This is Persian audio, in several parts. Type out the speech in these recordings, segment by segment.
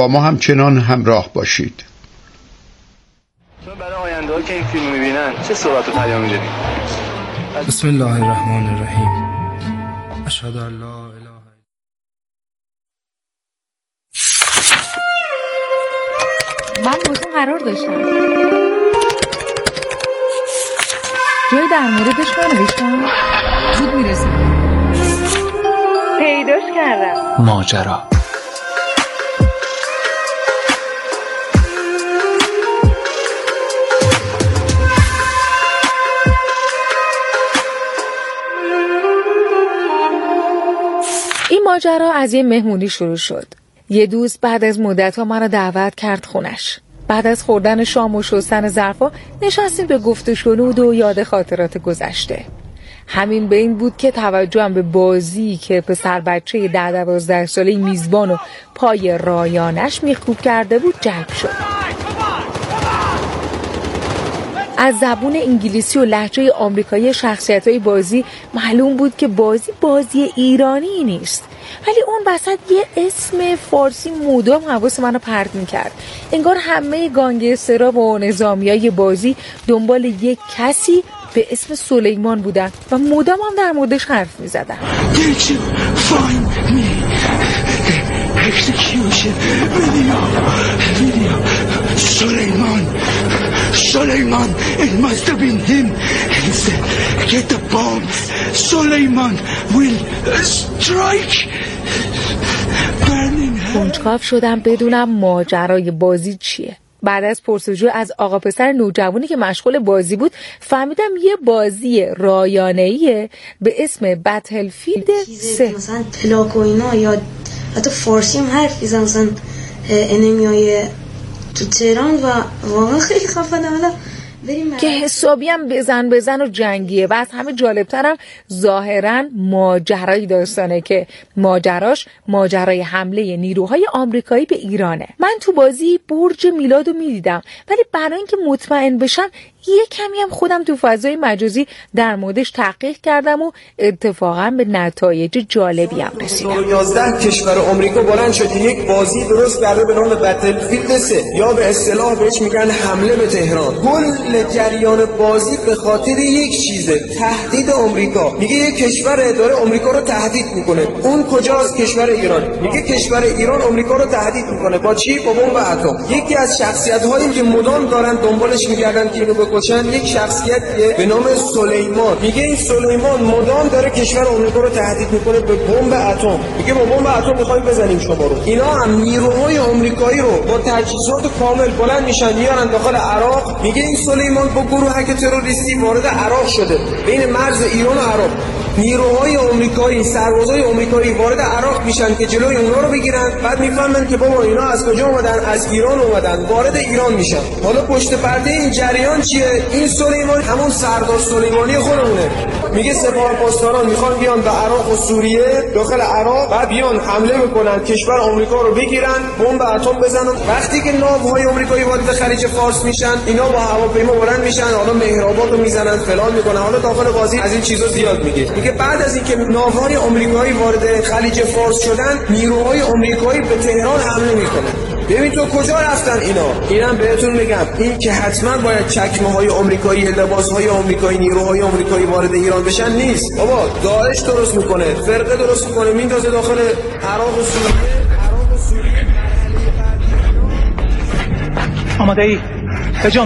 با ما همچنان همراه باشید. چون برای آینده ها که این فیلم میبینن چه صحبت و پیامی داریم؟ بسم الله الرحمن الرحیم. اشهد ان لا اله. من باتون قرار داشتم جایی در موردش ننوشتم، زود میرسم. پیداش کردم. ماجرا. این ماجرا از یه مهمونی شروع شد. یه دوست بعد از مدت‌ها منو دعوت کرد خونش. بعد از خوردن شام و شستن ظرفا نشستیم به گفت و شنود و یاد خاطرات گذشته. همین به این بود که توجهم به بازی که پسر بچه 10-12 ساله میزبان و پای رایانش میخکوب کرده بود جلب شد. از زبون انگلیسی و لهجه آمریکایی شخصیت‌های بازی معلوم بود که بازی ایرانی نیست، ولی اون وسط یه اسم فارسی مدام حواس منو پرت می‌کرد. انگار همه گانگسترها و نظامیای بازی دنبال یک کسی به اسم سلیمان بودن و مدام هم در موردش حرف می‌زدن. Suleiman, it must have been him. He said, get the bombs. Suleiman will strike. کنجکاو شدم بدونم ماجرای بازی چیه. بعد از پرسجو از آقا پسر نوجوانی که مشغول بازی بود فهمیدم یه بازی رایانه‌ایه به اسم بتلفیلد 3. مثلا پلاک و اینا یا حتی فارسی هم حرف میزنن، مثلا انمیای تو تهران و واقعا خیلی خفنه. حالا که حسابی هم بزن و جنگیه و از همه جالبترم ظاهرا ماجرای داستانه که ماجرای حمله نیروهای آمریکایی به ایرانه. من تو بازی برج میلادو میدیدم، ولی برای اینکه مطمئن بشم یه کمی هم خودم تو فضای مجازی در موردش تحقیق کردم و اتفاقا به نتایج جالبی هم رسیدم. 11 کشور آمریکا بلند شد یک بازی درست کرده به نام بتلفیلد 3 یا به اصطلاح بهش میگن حمله به تهران. کل جریان بازی به خاطر یک چیزه، تهدید آمریکا. میگه یک کشور داره آمریکا رو تهدید میکنه. اون کجاست؟ کشور ایران. میگه کشور ایران آمریکا رو تهدید میکنه با چی؟ با بمب اتم. یکی از شخصیت‌هایی که مدام دارن دنبالش میگردن که اینو بکشن یک شخصیتیه به نام سلیمان. میگه این سلیمان مدام داره کشور آمریکا رو تهدید میکنه به بمب اتم. میگه با بمب اتم میخوایم بزنیم شما رو. اینا هم نیروهای آمریکایی رو با تجهیزات کامل بلند میشن میارن داخل عراق. میگه این سلیمان با گروهک تروریستی وارد عراق شده، بین مرز ایران و عراق. نیروهای آمریکایی، سربازای آمریکایی وارد عراق میشن که جلوی اونها رو بگیرن. بعد میفهمن که بابا اینا از کجا اومدن؟ از ایران اومدن. وارد ایران میشن. حالا پشت پرده این جریان چیه؟ این سلیمان همون سردار سلیمانی خودمونه. میگه سپاهپاسداران میخوان بیان به عراق و سوریه، داخل عراق، بعد بیان حمله بکنن، کشور آمریکا رو بگیرن، بمب اتم بزنن. وقتی که ناوهای آمریکایی وارد خلیج فارس میشن، اینا با هواپیما بلند میشن، حالا مهرآباد رو میزنن، فلان میکنن. حالا داخل بازی از این چیزا زیاد میگه بعد از اینکه ناوهای آمریکایی وارد خلیج فارس شدن، نیروهای آمریکایی به تهران حمله میکنن. ببین تو کجا رفتن اینا؟ اینم بهتون میگم، این که حتما باید چکمه‌های آمریکایی، لباس‌های آمریکایی، نیروهای آمریکایی وارد ایران بشن نیست. بابا داعش درست میکنه، فرقه درست میکنه، میندازه داخل عراق و سوریه. آماده ای؟ هجوم.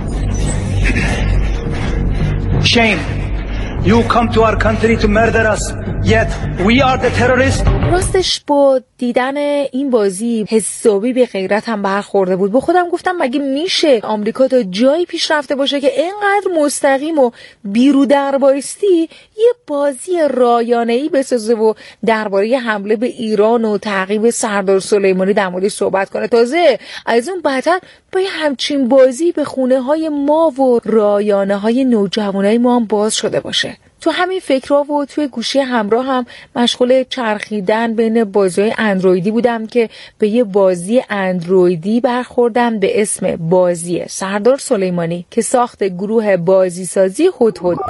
Shame. You come to our country to murder us. Yet we are the terrorists. راستش با دیدن این بازی حسابی به غیرتم برخورده بود. با خودم گفتم مگه میشه آمریکا تا جایی پیش رفته باشه که اینقدر مستقیم و بیرو در بایستی یه بازی رایانه‌ای بسازه و درباره حمله به ایران و تعقیب سردار سلیمانی در موردش صحبت کنه. تازه از اون بعدتر با همچین بازی به خونه های ما و رایانه های نوجوانای ما هم باز شده باشه. تو همین فکرها و توی گوشی همراه هم مشغول چرخیدن بین بازی‌های اندرویدی بودم که به یه بازی اندرویدی برخوردم به اسم بازی سردار سلیمانی که ساخت گروه بازی سازی هدهد بود.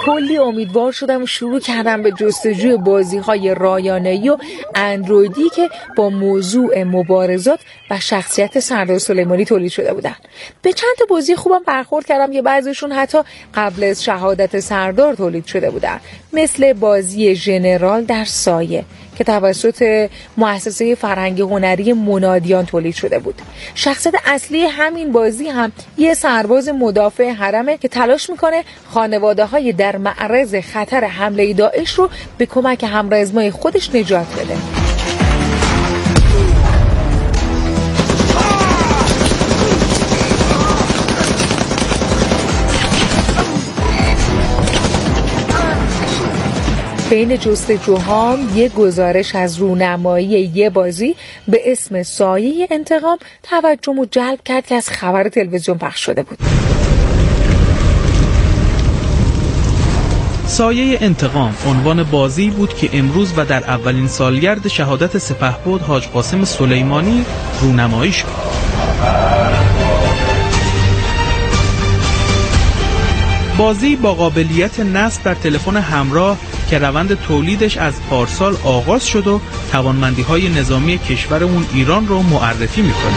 کلی امیدوار شدم و شروع کردم به جستجوی بازی‌های رایانه‌ای و اندرویدی که با موضوع مبارزات و شخصیت سردار سلیمانی تولید شده بودن. به چند تا بازی خوبم برخورد کردم که بعضیشون حتی قبل از شهادت سردار تولید شده بودن، مثل بازی ژنرال در سایه که توسط مؤسسه فرهنگی هنری منادیان تولید شده بود. شخصیت اصلی همین بازی هم یه سرباز مدافع حرمه که تلاش میکنه خانواده‌های در معرض خطر حمله داعش رو به کمک همرزمای خودش نجات بده. بین جستجوهام یه گزارش از رونمایی یه بازی به اسم سایه انتقام توجهمو جلب کرد که از خبر تلویزیون پخش شده بود. سایه انتقام عنوان بازی بود که امروز و در اولین سالگرد شهادت سپهبد حاج قاسم سلیمانی رونمایی شد. بازی با قابلیت نصب در تلفن همراه که روند تولیدش از پارسال آغاز شد و توانمندی‌های نظامی کشورمون ایران رو معرفی می‌کنه.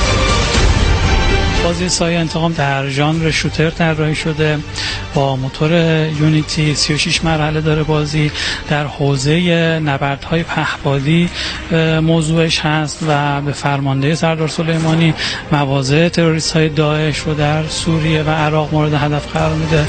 بازی سایه انتقام در ژانر شوتر طراحی شده با موتور یونیتی 36 مرحله داره. بازی در حوزه نبردهای پهپادی موضوعش هست و به فرمانده سردار سلیمانی مواضع تروریست‌های داعش رو در سوریه و عراق مورد هدف قرار میده.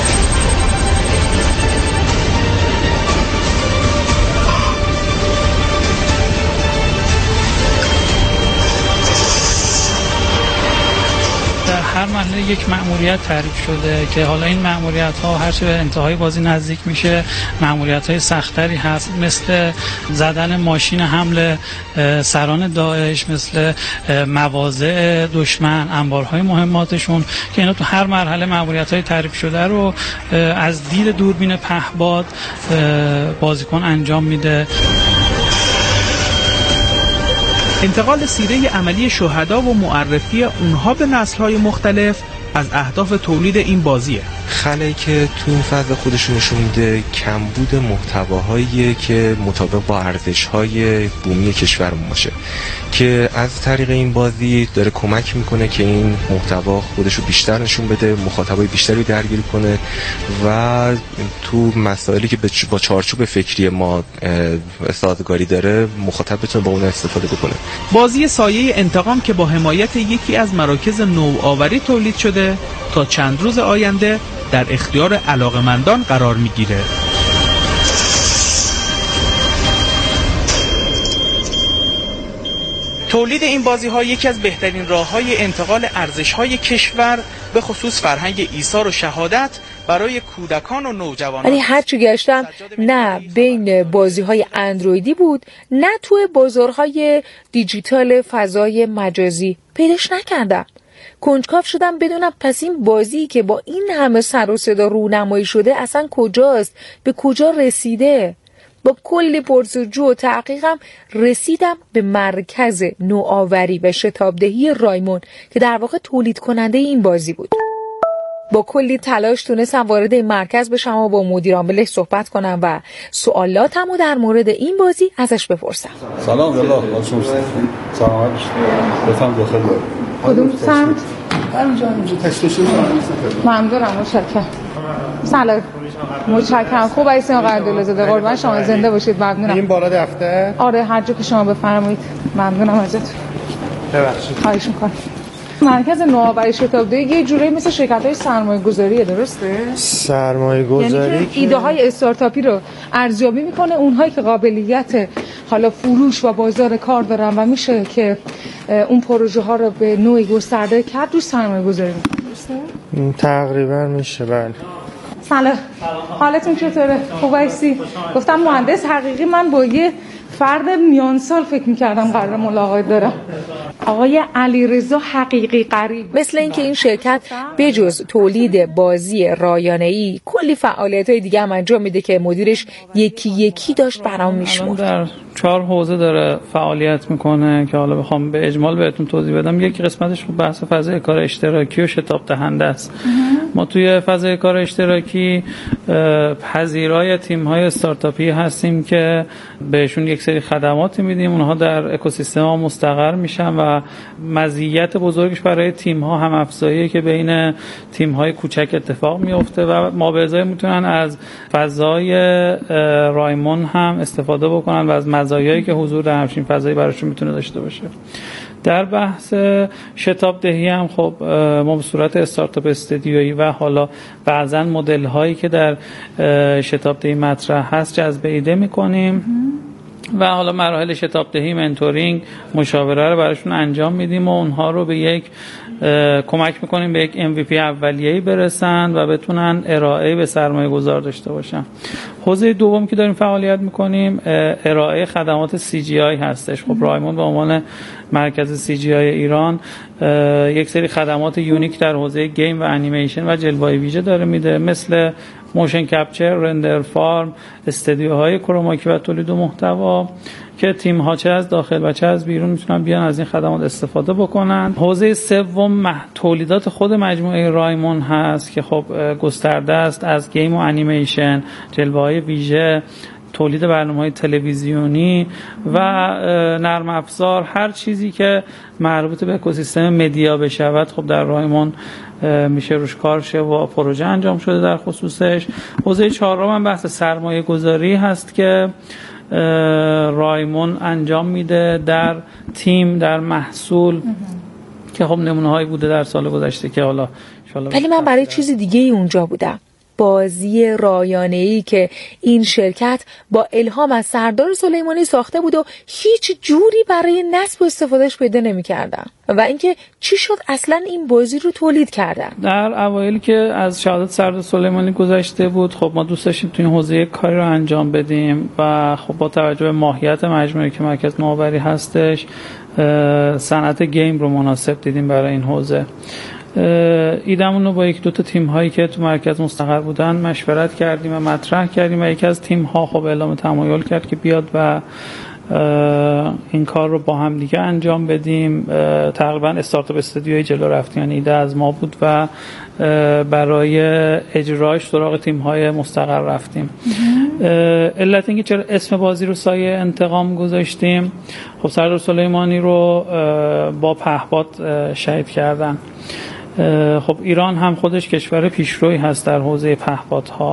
هر مرحله یک مأموریت تعریف شده که حالا این مأموریت‌ها هرچه به انتهای بازی نزدیک میشه مأموریت‌های سخت‌تری هست، مثل زدن ماشین حمل سران داعش، مثل مواضع دشمن، انبارهای مهماتشون که اینا تو هر مرحله مأموریت‌های تعریف شده رو از دید دوربین پهپاد بازیکن انجام میده. انتقال سیره عملی شهدا و معرفی اونها به نسل‌های مختلف از اهداف تولید این بازیه. خلایی که تو این فضا خودشون نشون میده کمبود محتواهایی که مطابق با ارزش‌های بومی کشورمون باشه که از طریق این بازی داره کمک میکنه که این محتوا خودشو بیشتر نشون بده، مخاطبای بیشتری درگیر کنه و تو مسائلی که با چارچوب فکری ما سازگاری داره مخاطب بتونه با اون استفاده بکنه. بازی سایه انتقام که با حمایت یکی از مراکز نوآوری تولید شده تا چند روز آینده در اختیار علاقه‌مندان قرار میگیره. تولید این بازی‌ها یکی از بهترین راه‌های انتقال ارزش‌های کشور به خصوص فرهنگ ایثار و شهادت برای کودکان و نوجوانان. ولی هر چی گشتم نه بین بازی‌های اندرویدی بود نه توی بازارهای دیجیتال فضای مجازی پیداش نکردم. کنجکاو شدم بدونم پس این بازی که با این همه سر و صدا رونمایی شده اصلا کجاست، به کجا رسیده. با کلی پرسجو و تحقیقم رسیدم به مرکز نوآوری و شتابدهی رایمون که در واقع تولید کننده این بازی بود. با کلی تلاش تونستم وارد این مرکز بشم و با مدیر عاملش صحبت کنم و سوالاتمو در مورد این بازی ازش بپرسم. سلام والله سلام بفهم داخل کدوم سمت؟ اینجا تشتشون ممنونم متشکرم. سلام متشکرم. خوب هستین آقای عبدالله قربان شما زنده باشید. ممنونم. این بالا دفتر؟ آره هر جا که شما بفرمایید. ممنونم ازتون. ببخشید. خواهش می‌کنم. مرکز نوآوری شتابدهی یه جوری مثل شرکت‌های سرمایه‌گذاریه، درسته؟ سرمایه‌گذاری یعنی که ایده‌های استارتاپی رو ارزیابی می‌کنه، اونهایی که قابلیت حالا فروش و بازار کار دارن و میشه که اون پروژه ها رو به نوعی گسترده کرد روی سرمایه‌گذاری می‌کنه. تقریبا میشه. بله. سلام. حالتون چطوره؟ خوب هستی؟ گفتم مهندس حقیقی من با یه فرد میان سال فکر می‌کردم قرار ملاقات دارم. آقای علیرضا حقیقی قریب. مثل اینکه این شرکت بجز تولید بازی رایانه‌ای کلی فعالیت‌های دیگه هم انجام میده که مدیرش یکی یکی داشت برام میشمرد. در 4 حوزه داره فعالیت میکنه که حالا بخوام به اجمال بهتون توضیح بدم. یک قسمتش بحث فضای کار اشتراکی و شتاب دهنده است. ما توی فضای کار اشتراکی پذیرای تیم‌های استارتاپی هستیم که بهشون یک سری خدمات میدیم، اونها در اکوسیستم ما مستقر میشن و مزیت بزرگش برای تیم‌ها هم افزاییه که بین تیم‌های کوچک اتفاق میفته و ما به ازای میتونن از فضای رایمون هم استفاده بکنن و از مزایایی که حضور در همچین فضایی براشون میتونه داشته باشه. در بحث شتاب دهی هم خب ما به صورت استارتاپ استدیویی و حالا بعضا مدل هایی که در شتاب دهی مطرح هست جذب ایده میکنیم و حالا مراحل شتاب دهی، منتورینگ، مشاوره رو براشون انجام میدیم و اونها رو به یک کمک میکنیم به یک MVP اولیه‌ای برسن و بتونن ارائه به سرمایه گذار داشته باشن. حوزه دوم که داریم فعالیت میکنیم ارائه خدمات CGI هستش. خب رایمون به عنوان مرکز CGI ایران یک سری خدمات یونیک در حوزه گیم و انیمیشن و جلوه‌ای ویژه داره میده، مثل موشن کپچر، رندر فارم، استدیوهای کروماکی و تولید محتوا که تیم ها چه از داخل و چه از بیرون میتونن بیان از این خدمات استفاده بکنن. حوزه سوم تولیدات خود مجموعه رایمون هست که خب گسترده است، از گیم و انیمیشن، جلوه‌های ویژه، تولید برنامه‌های تلویزیونی و نرم افزار، هر چیزی که مربوط به اکوسیستم مدیا بشود خب در رایمون میشه روش کار شه و پروژه انجام شده در خصوصش. حوزه چهارم هم بحث سرمایه گذاری هست که رایمون انجام میده در تیم، در محصول که خب نمونه هایی بوده در سال گذشته که حالا ولی من برای چیز دیگه ای اونجا بودم. بازی رایانه‌ای که این شرکت با الهام از سردار سلیمانی ساخته بود و هیچ جوری برای نصب و استفادهش پیدا نمی‌کردن و اینکه چی شد اصلا این بازی رو تولید کردن. در اوایلی که از شهادت سردار سلیمانی گذشته بود خب ما دوست داشتیم تو این حوزه کاری رو انجام بدیم و خب با توجه به ماهیت مجموعه که مرکز نوآوری هستش صنعت گیم رو مناسب دیدیم برای این حوزه. ایدمون رو با یک دو تا تیم هایی که تو مرکز مستقر بودن مشورت کردیم و مطرح کردیم و یکی از تیم ها خب اعلام تمایل کرد که بیاد و این کار رو با هم دیگه انجام بدیم. تقریبا استارتاپ استودیوی جلو رفتیم، یعنی ایده از ما بود و برای اجراش سراغ تیم های مستقر رفتیم. علت اینکه چرا اسم بازی رو سایه انتقام گذاشتیم، خب سردار سلیمانی رو با پهپاد شهید کردن. خب ایران هم خودش کشور پیشروی هست در حوزه پهپادها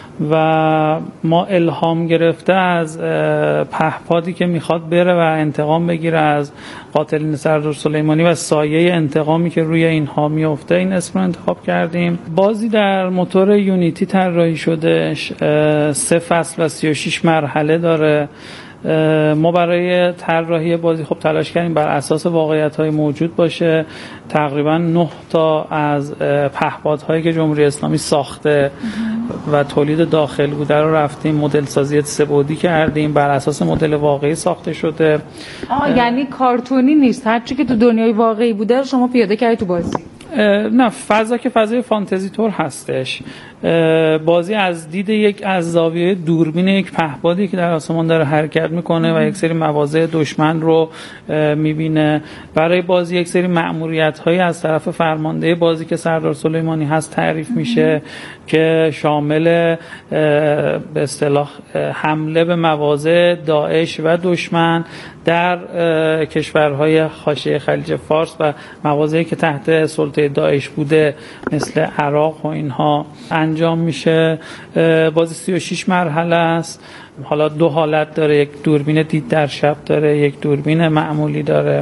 و ما الهام گرفته از پهپادی که میخواد بره و انتقام بگیره از قاتلین سردار سلیمانی و سایه انتقامی که روی اینها میفته این اسم رو انتخاب کردیم. بازی در موتور یونیتی طراحی شدهش، 3 فصل و 36 مرحله داره. ما برای طراحی بازی خب تلاش کردیم بر اساس واقعیت‌های موجود باشه. تقریبا 9 تا از پهپادهایی که جمهوری اسلامی ساخته و تولید داخل بوده رو رفتیم مدل سازی 3 بعدی کردیم، بر اساس مدل واقعی ساخته شده. یعنی کارتونی نیست، هر چی که تو دنیای واقعی بوده رو شما پیاده کردید تو بازی؟ نه، فضا که فضای فانتزی طور هستش. بازی از دید از زاویه دوربین یک پهپادی که در آسمان داره حرکت میکنه و یک سری مواضع دشمن رو میبینه. برای بازی یک سری مأموریت‌هایی از طرف فرمانده بازی که سردار سلیمانی هست تعریف میشه که شامل به اصطلاح حمله به مواضع داعش و دشمن در کشورهای حاشیه خلیج فارس و مواضعی که تحت سلطه داعش بوده مثل عراق و اینها انجام میشه. بازی 36 مرحله است. حالا 2 حالت داره، یک دوربین دید در شب داره، یک دوربین معمولی داره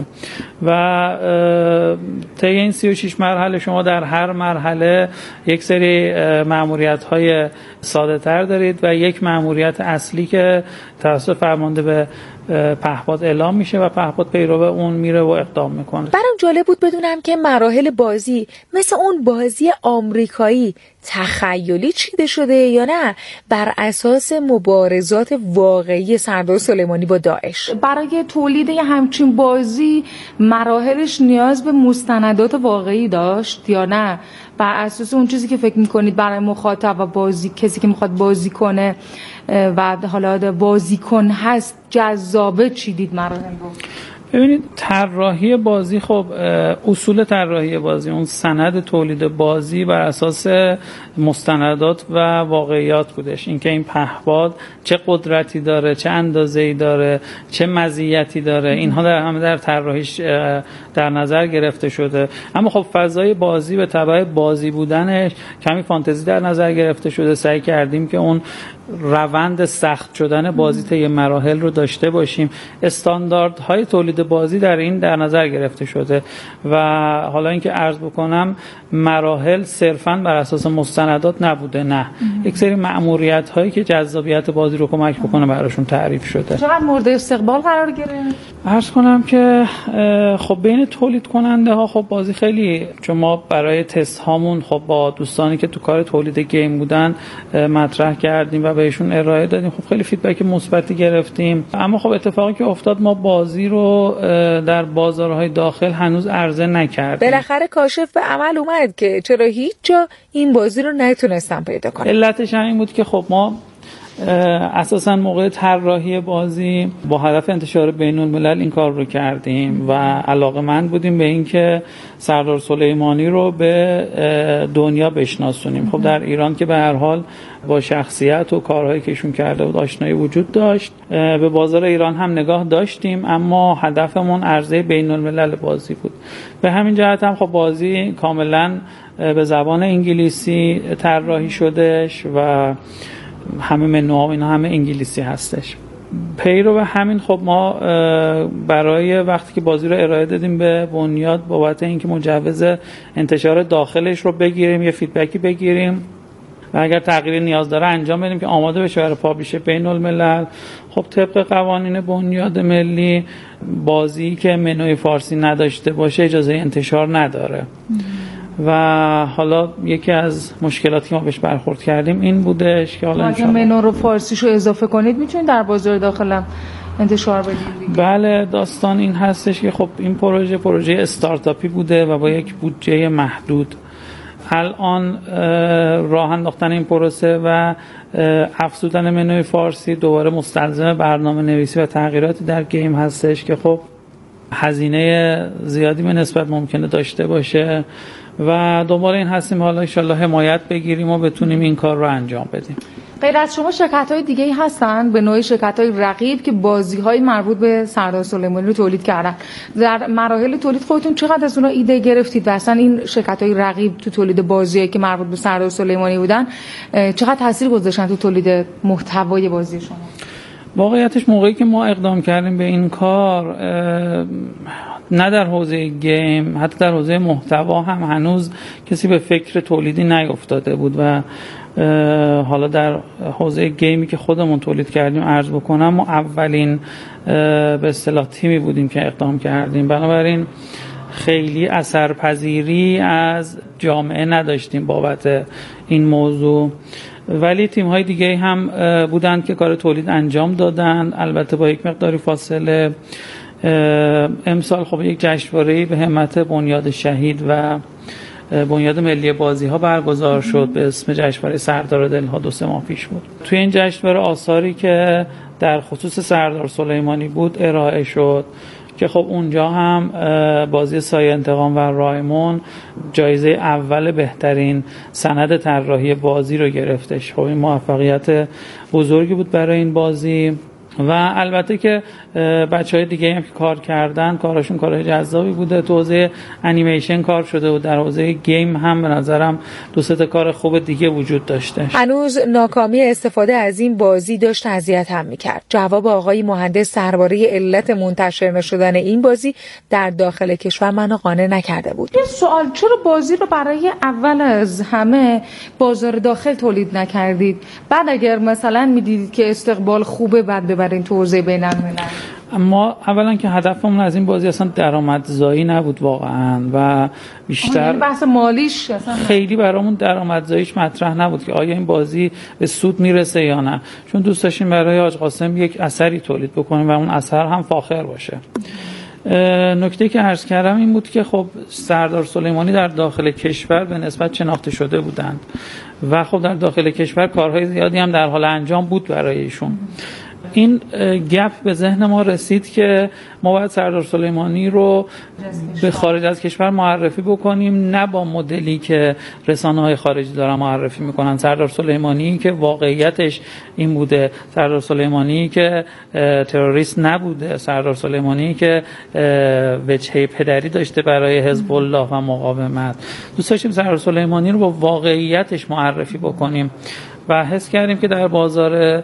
و طی این 36 مرحله شما در هر مرحله یک سری مأموریت‌های ساده‌تر دارید و یک مأموریت اصلی که توسط فرمانده به پهپاد اعلام میشه و پهپاد پیرو اون میره و اقدام میکنه. برام جالب بود بدونم که مراحل بازی مثل اون بازی آمریکایی تخیلی چیده شده یا نه بر اساس مبارزات واقعی سردار سلیمانی با داعش. برای تولید همچین بازی مراحلش نیاز به مستندات واقعی داشت یا نه بر اساس اون چیزی که فکر میکنید برای مخاطب و بازی کسی که میخواد بازی کنه و حالا بازیکن هست جذابه چیدید مراحل رو؟ ببینید طراحی بازی، خب اصول طراحی بازی، اون سند تولید بازی بر اساس مستندات و واقعیات بودش. اینکه این پهپاد چه قدرتی داره، چه اندازه‌ای داره، چه مزیتی داره، اینها در طراحیش در نظر گرفته شده. اما خب فضای بازی به تبع بازی بودنش کمی فانتزی در نظر گرفته شده. سعی کردیم که اون روند سخت شدن بازی طی مراحل رو داشته باشیم. استانداردهای تولید بازی در این در نظر گرفته شده و حالا اینکه عرض بکنم مراحل صرفاً بر اساس مستندات نبوده، نه، یک سری مأموریت هایی که جذابیت بازی رو کمک بکنه براشون تعریف شده. چقدر مورد استقبال قرار گرفت؟ عرض کنم که خب بین تولید کننده ها خب بازی خیلی، چون ما برای تست هامون خب با دوستانی که تو کار تولید گیم بودن مطرح کردیم و بهشون ارائه دادیم، خب خیلی فیدبک مثبتی گرفتیم. اما خب اتفاقی که افتاد، ما بازی رو در بازارهای داخل هنوز عرضه نکردیم. بالاخره کاشف به عمل اومد که چرا هیچ جا این بازی رو نتونستن پیدا کنن. علتش این بود که خب ما اساساً موقع طراحی بازی با هدف انتشار بین الملل این کار رو کردیم و علاقه‌مند بودیم به اینکه سردار سلیمانی رو به دنیا بشناسونیم. خب در ایران که به هر حال با شخصیت و کارهایی که ایشون کرده بود آشنایی وجود داشت، به بازار ایران هم نگاه داشتیم، اما هدفمون عرضه بین الملل بازی بود. به همین جهت هم خب بازی کاملاً به زبان انگلیسی طراحی شدش و همه منوها اینا همه انگلیسی هستش. پیرو به همین خب ما برای وقتی که بازی رو ارائه دادیم به بنیاد بابت اینکه مجوز انتشار داخلش رو بگیریم، یه فیدبکی بگیریم و اگر تغییری نیاز داره انجام بدیم که آماده بشه برای پابلیش بین الملل. خب طبق قوانین بنیاد ملی بازی که منوی فارسی نداشته باشه اجازه انتشار نداره. و حالا یکی از مشکلاتی که ما بهش برخورد کردیم این بودش که حالا اگه منو رو فارسیشو اضافه کنید میتونید در بازار داخلم انتشار بدید. بله، داستان این هستش که خب این پروژه استارتاپی بوده و با یک بودجه محدود. الان راه انداختن این پروسه و افزودن منوی فارسی دوباره مستلزم برنامه نویسی و تغییراتی در گیم هستش که خب هزینه زیادی به نسبت ممکنه داشته باشه و دنبال این هستیم حالا انشالله حمایت بگیریم و بتونیم این کار رو انجام بدیم. غیر از شما شرکت‌های دیگه‌ای هستن به نوعی شرکت‌های رقیب که بازی‌های مربوط به سردار سلیمانی رو تولید کردن؟ در مراحل تولید خودتون چقدر از اونها ایده گرفتید و اصلا این شرکت‌های رقیب تو تولید بازی‌هایی که مربوط به سردار سلیمانی بودن چقدر تاثیر گذاشتن تو تولید محتوای بازی شما؟ واقعیتش موقعی که ما اقدام کردیم به این کار، نه در حوزه گیم حتی در حوزه محتوا هم هنوز کسی به فکر تولیدی نیفتاده بود و حالا در حوزه گیمی که خودمون تولید کردیم عرض بکنم ما اولین به اصطلاح تیمی بودیم که اقدام کردیم، بنابراین خیلی اثرپذیری از جامعه نداشتیم بابت این موضوع. ولی تیم‌های دیگه هم بودند که کار تولید انجام دادن، البته با یک مقداری فاصله. امسال خب یک جشنواره‌ای به همت بنیاد شهید و بنیاد ملی بازی‌ها برگزار شد به اسم جشنواره سردار دلها، 2-3 ماه پیش بود. توی این جشنواره آثاری که در خصوص سردار سلیمانی بود ارائه شد که خب اونجا هم بازی سایه انتقام و رایمون جایزه اول بهترین سند طراحی بازی رو گرفتش. خب این موفقیت بزرگی بود برای این بازی و البته که بچهای دیگه هم که کار کردن کارشون کارهای جذابی بوده. تو حوزه انیمیشن کار شده و در حوزه گیم هم به نظرم 2-3 کار خوب دیگه وجود داشته. هنوز ناکامی استفاده از این بازی داشت اذیت هم میکرد. جواب آقای مهندس درباره علت منتشر نشدن این بازی در داخل کشور منو قانع نکرده بود. یه سوال، چرا بازی رو برای اول از همه بازار داخل تولید نکردید؟ بعد اگر مثلا میدیدید که استقبال خوبه بعد ببرین تو حوزه بین‌الملل؟ اما اولا که هدفمون از این بازی اصلا درآمدزایی نبود واقعا و بیشتر بحث مالیش اصلا خیلی برامون درآمدزاییش مطرح نبود که آیا این بازی به سود میرسه یا نه، چون دوست داشتیم برای حاج قاسم یک اثری تولید بکنیم و اون اثر هم فاخر باشه. نکته که عرض کردم این بود که خب سردار سلیمانی در داخل کشور به نسبت شناخته شده بودند و خب در داخل کشور کارهای زیادی هم در حال انجام بود برای ایشون. این گپ به ذهن ما رسید که ما باید سردار سلیمانی رو به خارج از کشور معرفی بکنیم، نه با مدلی که رسانه‌های خارجی دارن معرفی میکنن. سردار سلیمانی که واقعیتش این بوده، سردار سلیمانی که تروریست نبوده، سردار سلیمانی که وجهه پدری داشته برای حزب الله و مقاومت. دوست داشتیم سردار سلیمانی رو با واقعیتش معرفی بکنیم و حس کردیم که در بازار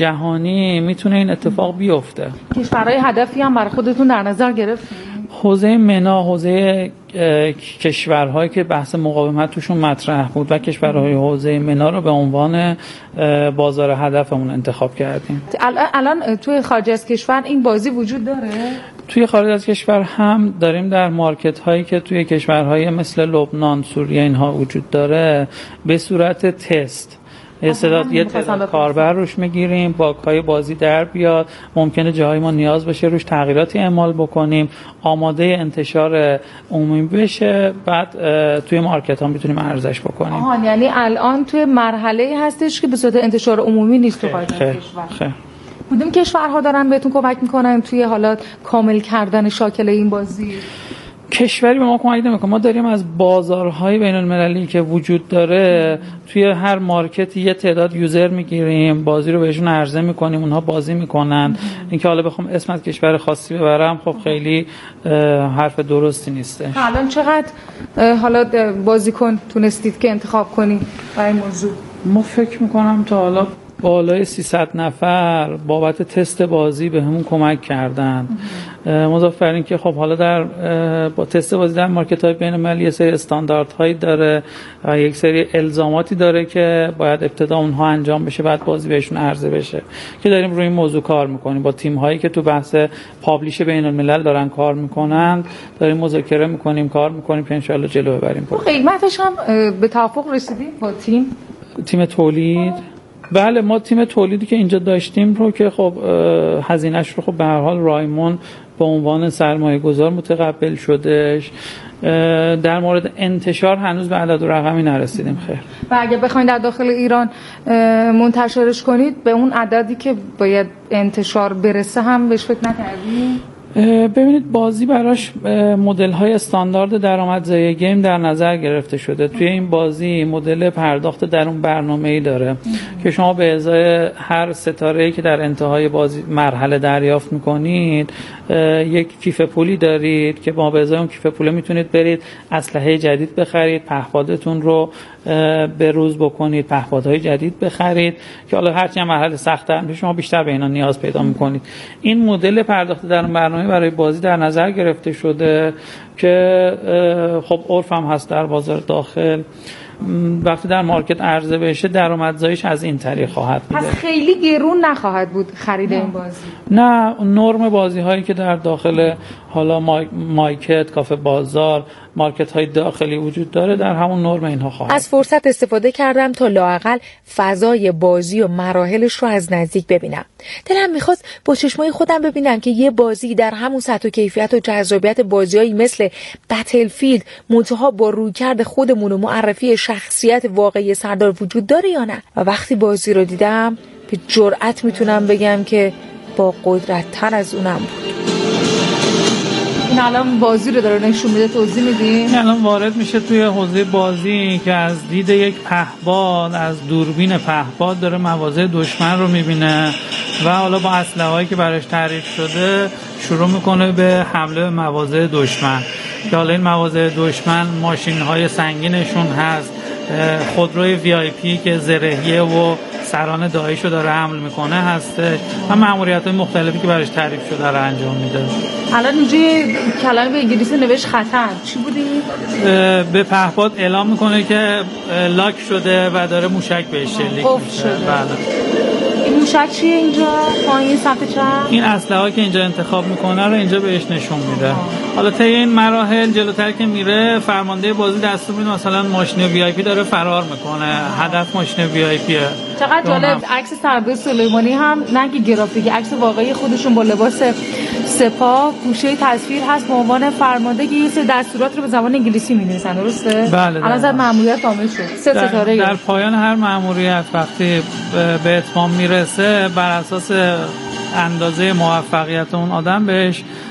جهانی میتونه این اتفاق بیفته. کشورهای هدفی هم برای خودتون در نظر گرفتید؟ حوزه منا، حوزه کشورهایی که بحث مقاومت توشون مطرح بود و کشورهای حوزه منا رو به عنوان بازار هدفمون انتخاب کردیم. الان توی خارج از کشور این بازی وجود داره؟ توی خارج از کشور هم داریم در مارکت هایی که توی کشورهای مثل لبنان، سوریه اینها وجود داره به صورت تست یه تعداد کاربر روش میگیریم، باگ‌های بازی در بیاد، ممکنه جاهای ما نیاز بشه روش تغییراتی اعمال بکنیم، آماده انتشار عمومی بشه، بعد توی مارکت ها میتونیم عرضش بکنیم. یعنی الان توی مرحله هستش که به صورت انتشار عمومی نیست تو خارج از کشور. کدوم کشورها دارن بهتون کمک میکنن توی حالا کامل کردن شاکله این بازی؟ کشوری به ما کمک نمیکنه. ما داریم از بازارهای بین المللی که وجود داره توی هر مارکت یه تعداد یوزر میگیریم، بازی رو بهشون عرضه میکنیم، اونها بازی میکنن. اینکه حالا بخوام اسم از کشور خاصی ببرم خب خیلی حرف درستی نیسته. الان چقدر حالا بازیکن تونستید که انتخاب کنید برای موضوع؟ ما فکر میکنم تا حالا بالای 300 نفر بابت تست بازی به همون کمک کردن. مضاف بر این که خب حالا در با تست بازی در مارکت های بین المللی یه سری استانداردهایی داره و یک سری الزاماتی داره که باید ابتدا اونها انجام بشه بعد بازی بهشون عرضه بشه، که داریم روی این موضوع کار میکنیم با تیم هایی که تو بحث پابلیش بین الملل دارن کار میکنن، داریم مذاکره میکنیم، کار میکنیم که ان شاء الله جلو ببریم. قیمتش هم به توافق رسیدیم با تیم تولید؟ بله، ما تیم تولیدی که اینجا داشتیم رو که خب هزینه‌اش رو خب به هر حال رایمون به عنوان سرمایه‌گذار متقبل شدش. در مورد انتشار هنوز به عدد و رقمی نرسیدیم. خیر. و اگه بخواید در داخل ایران منتشرش کنید به اون عددی که باید انتشار برسه هم بهش فکر نکردید؟ ببینید بازی براش مدل های استاندارد درآمدزایی گیم در نظر گرفته شده. توی این بازی مدل پرداخت در اون برنامه‌ای داره که شما به ازای هر ستاره‌ای که در انتهای بازی مرحله دریافت می‌کنید یک کیف پولی دارید که با به ازای اون کیف پول میتونید برید اسلحه جدید بخرید، پهپادتون رو به روز بکنید، پهپادهای جدید بخرید که حالا هرچی هم مرحله سخت‌تر میشه شما بیشتر به اینا نیاز پیدا می‌کنید. این مدل پرداخت در برنامه برای بازی در نظر گرفته شده که خب عرف هم هست در بازار داخل. وقتی در مارکت عرضه بشه درآمدزاییش از این طریق خواهد بود. پس خیلی گرون نخواهد بود خرید این بازی؟ نه، نرم بازی هایی که در داخل حالا مارکت، کافه بازار، مارکت های داخلی وجود داره در همون نرم اینها خواهد. از فرصت استفاده کردم تا لااقل فضای بازی و مراحلش رو از نزدیک ببینم. دلم میخواست با چشمای خودم ببینم که یه بازی در همون سطح و کیفیت و جذابیت بازیایی مثل بتلفیلد منتها با رویکرد خودمون و معرفی شخصیت واقعی سردار وجود داره یا نه. و وقتی بازی رو دیدم به جرئت میتونم بگم که با قدرت تر از اونم بود. این الان بازی رو داره نشون میده، توضیح میدین؟ این الان وارد میشه توی حوزه بازی که از دید یک پهپاد، از دوربین پهپاد داره مواضع دشمن رو میبینه و حالا با اسلحه‌هایی که براش تعریف شده شروع میکنه به حمله به مواضع دشمن که حالا این مواضع دشمن ماشین‌های سنگینشون هست، خودروی VIP که زرهیه و سران داعش رو داره حمل میکنه هسته و مأموریت‌های مختلفی که براش تعریف شده رو انجام میده. الان اینجا کلمه به انگلیسی نوشت خطر چی بودی؟ به پهپاد اعلام میکنه که لاک شده و داره موشک بهش شلیک میشه. بله. این موشک چیه اینجا؟ پایین سمت چپ؟ این اسلحه‌ای که اینجا انتخاب میکنه رو اینجا بهش نشون میده. حالا طی این مراحل جلوتر که میره فرمانده بازی دستور میده مثلا ماشین VIP داره فرار میکنه، هدف ماشین VIPه. چقدر جالب. عکس سردار سلیمانی هم نگی گرافیک، عکس واقعی خودشون با لباس سپاه، گوشه تصویر هست به عنوان فرمانده که یه سری دستورات رو به زبان انگلیسی می‌نویسن، درسته؟ بله. الان زد مأموریت کامل شد. 3 ستاره. در پایان هر مأموریت وقتی به اتمام میرسه بر اساس اندازه موفقیت اون آدم بهش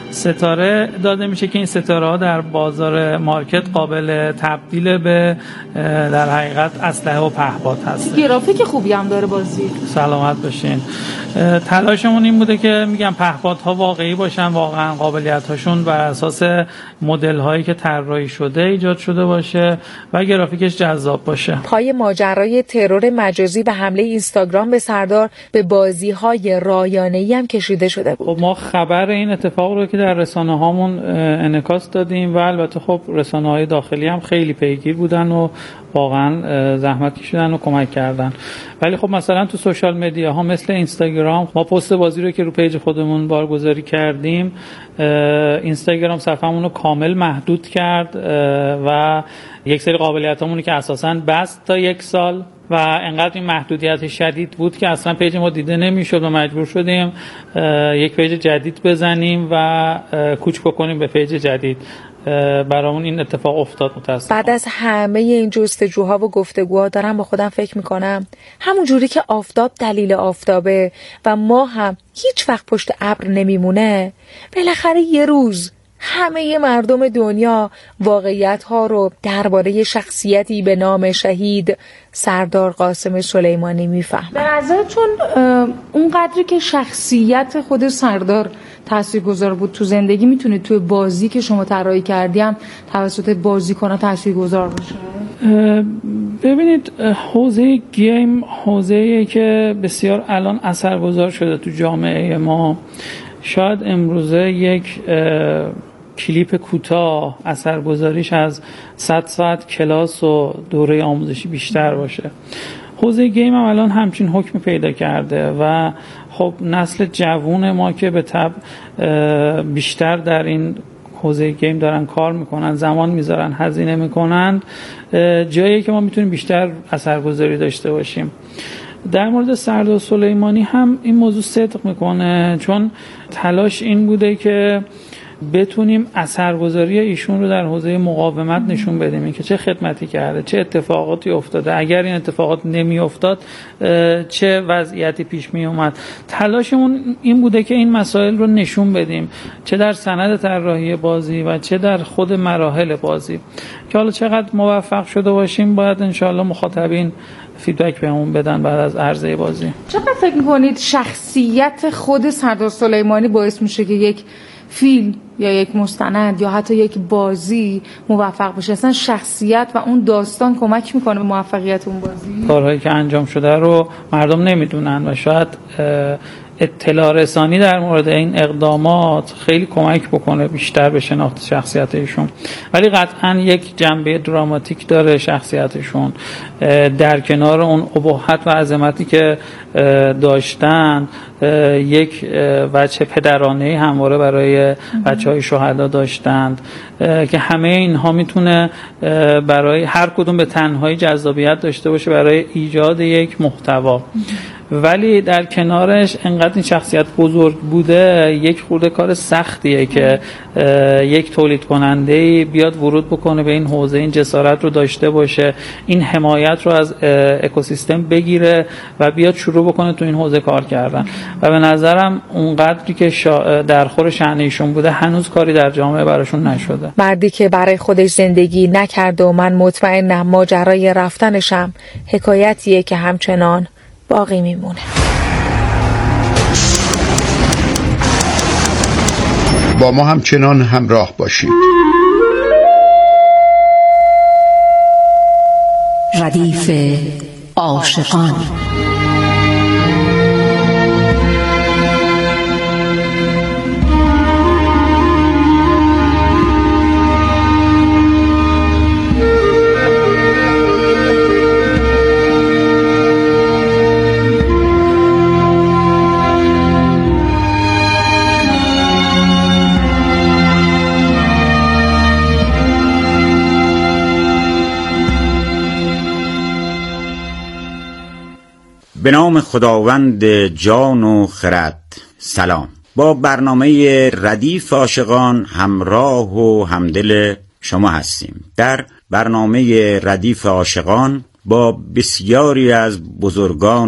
ستاره داده میشه که این ستاره ها در بازار مارکت قابل تبدیل به در حقیقت اسلحه و پهپاد هست. گرافیک خوبی هم داره بازی. سلامت باشین. تلاشمون این بوده که میگم پهپادها واقعی باشن، واقعا قابلیت‌هاشون بر اساس مدل‌هایی که طراحی شده ایجاد شده باشه و گرافیکش جذاب باشه. پای ماجرای ترور مجازی و حمله اینستاگرام به سردار به بازی‌های رایانه‌ای هم کشیده شده بود. خب ما خبر این اتفاق رو که در رسانه‌هامون انعکاس دادیم و البته خب رسانه‌های داخلی هم خیلی پیگیر بودن و واقعا زحمت کشیدن و کمک کردن. ولی خب مثلا تو سوشال مدیا ها مثل اینستاگرام، ما پست بازی رو که رو پیج خودمون بارگذاری کردیم، اینستاگرام صفحمون رو کامل محدود کرد و یک سری قابلیتامون که اساساً بست تا 1 سال و انقدر این محدودیت شدید بود که اصلا پیج ما دیده نمیشد و مجبور شدیم یک پیج جدید بزنیم و کوچ بکنیم به پیج جدید. برامون این اتفاق افتاد متاسفانه. بعد از همه این جستجوها و گفتگوها دارم با خودم فکر میکنم همون جوری که آفتاب دلیل آفتابه و ما هم هیچ وقت پشت ابر نمیمونه، بالاخره یه روز همه مردم دنیا واقعیت‌ها رو درباره شخصیتی به نام شهید سردار قاسم سلیمانی میفهمن. به نظرتون اون قدری که شخصیت خود سردار تاثیرگذار بود تو زندگی میتونه توی بازی که شما طراحی کردیم توسط بازیکن‌ها تاثیرگذار باشه؟ ببینید حوزه گیم حوزه‌ایه که بسیار الان اثرگذار شده تو جامعه ما. شاید امروزه یک کلیپ کوتاه اثرگذاریش از 100 ساعت کلاس و دوره آموزشی بیشتر باشه. حوزه گیم هم الان همچین حکم پیدا کرده و خب نسل جوون ما که به طبع بیشتر در این حوزه گیم دارن کار میکنن، زمان میذارن، هزینه میکنن، جایی که ما میتونیم بیشتر اثرگذاری داشته باشیم. در مورد سردار سلیمانی هم این موضوع صدق میکنه، چون تلاش این بوده که بتونیم اثرگذاری ایشون رو در حوزه مقاومت نشون بدیم، این که چه خدمتی کرده، چه اتفاقاتی افتاده، اگر این اتفاقات نمی افتاد چه وضعیتی پیش می اومد. تلاشمون این بوده که این مسائل رو نشون بدیم، چه در سند طراحی بازی و چه در خود مراحل بازی. که حالا چقدر موفق شده باشیم باید انشاءالله مخاطبین فیدبک بهمون بدن بعد از عرضه بازی. چقدر فکر می‌کنید شخصیت خود سردار سلیمانی باعث میشه که یک فیلم یا یک مستند یا حتی یک بازی موفق بشه؟ اصلا شخصیت و اون داستان کمک میکنه به موفقیت اون بازی؟ کارهایی که انجام شده رو مردم نمیدونن و شاید اطلاع رسانی در مورد این اقدامات خیلی کمک بکنه بیشتر به شناخت شخصیت ایشون. ولی قطعا یک جنبه دراماتیک داره شخصیتشون، در کنار اون ابهت و عظمتی که داشتن یک وجه پدرانه‌ای همواره برای بچه‌های شهدا داشتند که همه اینها میتونه برای هر کدوم به تنهایی جذابیت داشته باشه برای ایجاد یک محتوا. ولی در کنارش انقدر این شخصیت بزرگ بوده، یک خورده کار سختیه که یک تولید کننده بیاد ورود بکنه به این حوزه، این جسارت رو داشته باشه، این حمایت رو از اکوسیستم بگیره و بیاد شروع بکنه تو این حوزه کار کردن. و به نظرم اونقدری که در خور شأن ایشون بوده هنوز کاری در جامعه براشون نشده. مردی که برای خودش زندگی نکرده و من مطمئنم ماجرای رفتنشم حکایتیه که همچنان باقی میمونه. با ما همچنان همراه باشید. ردیف عاشقان. به نام خداوند جان و خرد. سلام. با برنامه ردیف عاشقان همراه و همدل شما هستیم. در برنامه ردیف عاشقان با بسیاری از بزرگان